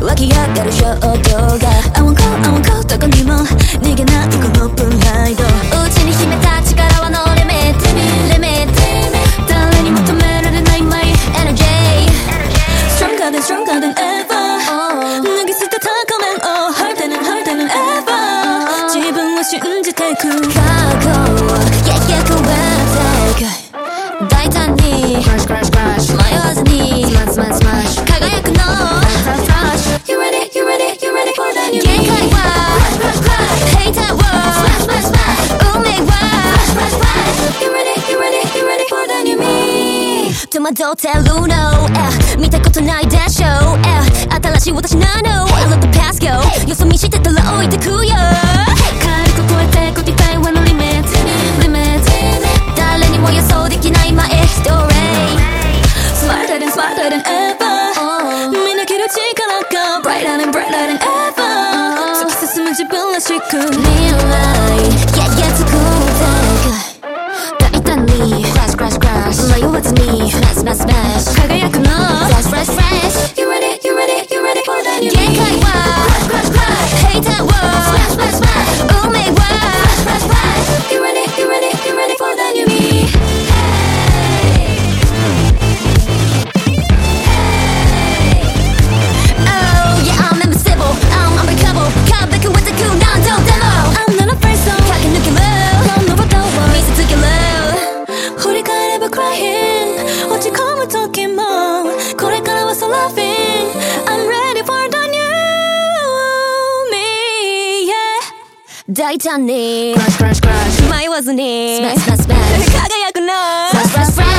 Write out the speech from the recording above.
湧き上がる衝動が I won't go どこにも逃げないこのプライド内に秘めた力はno limit limit 誰に求められない my energy Stronger than ever 脱ぎ捨てた仮面 Oh harder than ever 自分を信じてく覚悟 Yeah go and take 大胆に Crash 迷わずに Smash 輝くの Flash You ready for the new me 限界は Hater を Smash 運命は You ready for the new me 戸惑ってるの見たことないでしょ新しい私なの I let the past go よそ見してたら置いてくよ軽く超えて Codify one limit 誰にも予想できないマイストーリー Smarter than ever みなぎる力が Brighter than ever 突き進む自分らしく未来 Yeah 作って大胆に Crash 迷わずに Smash 輝くの Flash You ready for the new me 限界は Hater を Smash 運命は You ready for the new me Oh yeah I'm invincible I'm unbreakable Come back with the cool down demo I'm not afraid so 駆け抜けるこのことを見せつける振り返れば crying 落ち込む時もこれからはso laughing I'm ready for the new me yeah 大胆に Crash 迷わずに Smash 輝くの Flash